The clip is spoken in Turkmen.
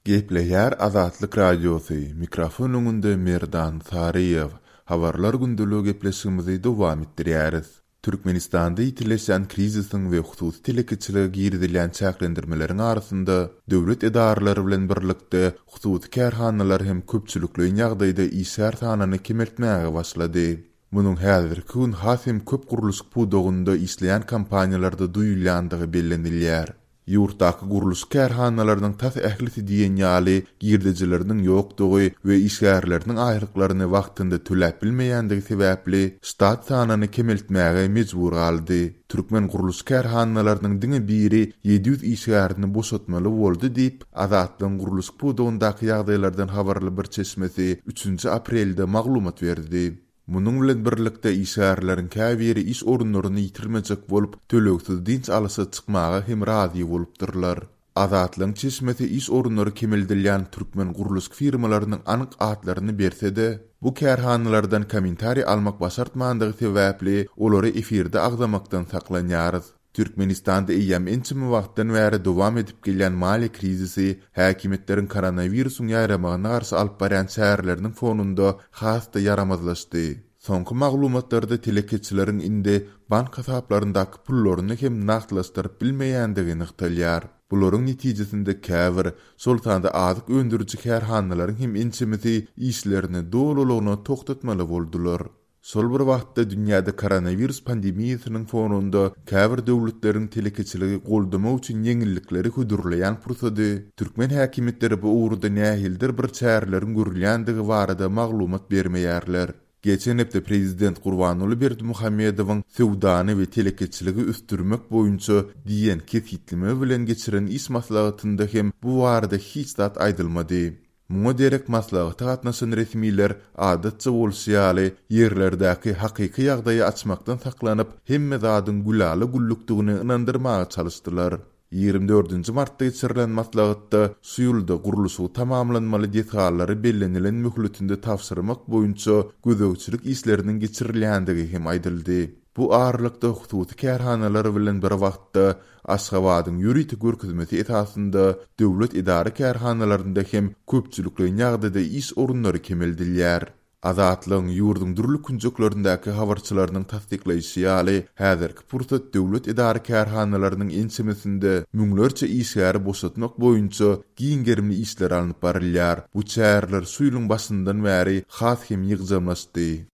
Gepleýär Azatlyk Radiosu. Mikrofon öňünde Merdan Sariýew. Habarlar gündüligi gepleşigimizi dowam etdirýäris. Türkmenistanda ýitileşen krizisiň we hususy telekiçiligi girdilen çäklendirmeleriň arasynda döwlet edaralary bilen birlikde hususy kärhanalar hem köpçülikli ýagdaýda işär sanyny kemeltmäge başlady. Munyň häzirki gün hasym köp guruluş pudogunda işleýän kampaniýalarda duýulýandygy bellenilýär. Ýurtdaky guruluş kärhanalarynyň tas ählisi diýen ýaly girdijileriniň ýokdugy we işgärleriniň aýryklaryny wagtynda töläp bilmeýändigi sebäpli ştat sanyny kemeltmäge mejbur galdy. Türkmen guruluş kärhanalarynyň diňe biri 700 işgärini boşatmaly boldy diýip Azatlyň guruluş pudogundaky ýagdaýlardan habarly bir çeşmesi 3 aprelde maglumat berdi. Munun bilen birlikde işgärlerin käbiri iş orunlaryny ýitirmejek bolup, töleksiz dinç alysy çykmaga hem razy bolupdyrlar. Azatlyň çeşmesi iş orunlary kemeldilýän türkmen guruluş firmalarynyň anyk atlaryny berse-de, bu kärhanalardan kommentari almak başartmandygy sebäpli olary efirde agzamakdan saklanýarys. Türkmenistanda eýem ençimi wagtdan bäri dowam edip gelýän mali krizisi häkimetleriň koronawirusyň ýaýramagyna garşy alyp barýan çäreleriniň fonunda hasda yaramazlaşdy. Soňky maglumatlarda telekiçileriň indi bank hesaplaryndaky pullaryny hem nagtlaşdyryp bilmeýändigini ýygytalýar. Bularyň netijesinde käbir sultanda azyk öndürüji kärhanalaryň hem ençimisi işlerini dolulugyna toktatmaly boldular. Sol bir wagtda dünýäde koronavirus pandemiýasynyň fonunda käbir döwletleriň telekiçiligi goldama üçin ýeňillikleri hudurlayan pursady. Türkmen häkimetleri bu uğurda nähildir bir çärelerin görülýändigi barada maglumat bermeýärler. Geçen hepde Prezident Gurbanuly Berdimuhammedowyň sowdany we telekiçiligi üstürmek boýunça diýen kefitleme bilen geçiren iş maslahatynda hem bu barada hiç zat aýdylmady. Muňa derek maslahaty gatnaşan resmiler adatça bolşýaly ýerlerdäki hakyky ýagdaýy açmakdan saklanyp hemme zadyň gulaly gullukdygyny inandyrmaga çalışdylar. 24 martda geçirilen maslahatda suýulda guruluşy tamamlanmaly detalary bellenilen möhletinde tapşyrmak boýunça gözegçilik işleriniň geçirilýändigi hem aýdyldy. Bu ağırlıkda hususy kärhanalar bilen bir wagtda Aşgabatyň ýürüýti görkezmesi esasında döwlet idara kärhanalarynda hem köpçülikli ýagdaýda iş orunlary kemeldilýär. Azatlyň ýurdun durly künjeklerindäki habarçylarynyň tasdiklaýşy ýaly häzirki pursat döwlet idara kärhanalarynyň ençimesinde müňlerçe işgäri boşatmak boýunça giňgerimli işler alınıp barylýar. Bu çäreler suýluň başyndan bäri has hem ýygjamlaşdy.